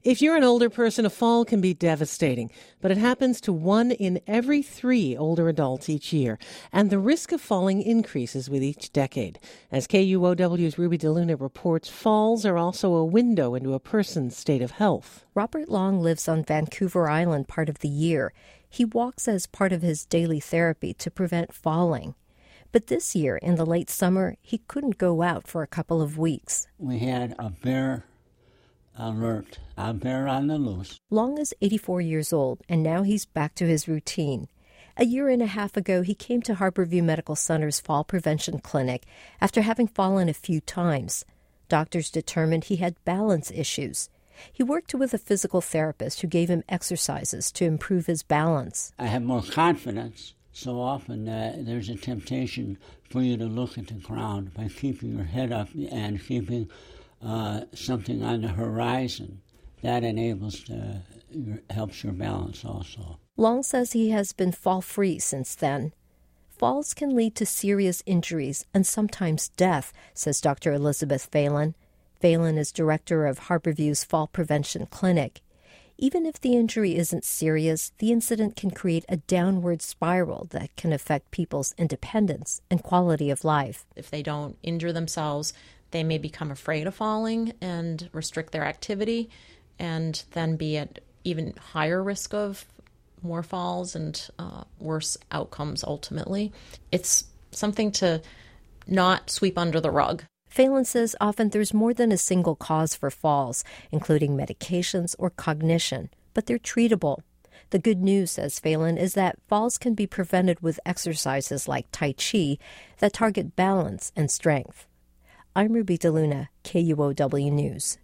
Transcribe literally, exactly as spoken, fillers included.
If you're an older person, a fall can be devastating, but it happens to one in every three older adults each year, and the risk of falling increases with each decade. As K U O W's Ruby DeLuna reports, falls are also a window into a person's state of health. Robert Long lives on Vancouver Island part of the year. He walks as part of his daily therapy to prevent falling. But this year, in the late summer, he couldn't go out for a couple of weeks. We had a bear alert, a bear on the loose. Long is eighty-four years old, and now he's back to his routine. A year and a half ago, he came to Harborview Medical Center's fall prevention clinic after having fallen a few times. Doctors determined he had balance issues. He worked with a physical therapist who gave him exercises to improve his balance. I have more confidence. So often uh, there's a temptation for you to look at the ground by keeping your head up and keeping uh, something on the horizon. That enables, uh, your, helps your balance also. Long says he has been fall-free since then. Falls can lead to serious injuries and sometimes death, says Doctor Elizabeth Phelan. Phelan is director of Harborview's Fall Prevention Clinic. Even if the injury isn't serious, the incident can create a downward spiral that can affect people's independence and quality of life. If they don't injure themselves, they may become afraid of falling and restrict their activity, and then be at even higher risk of more falls and uh, worse outcomes ultimately. It's something to not sweep under the rug. Phelan says often there's more than a single cause for falls, including medications or cognition, but they're treatable. The good news, says Phelan, is that falls can be prevented with exercises like Tai Chi that target balance and strength. I'm Ruby DeLuna, K U O W News.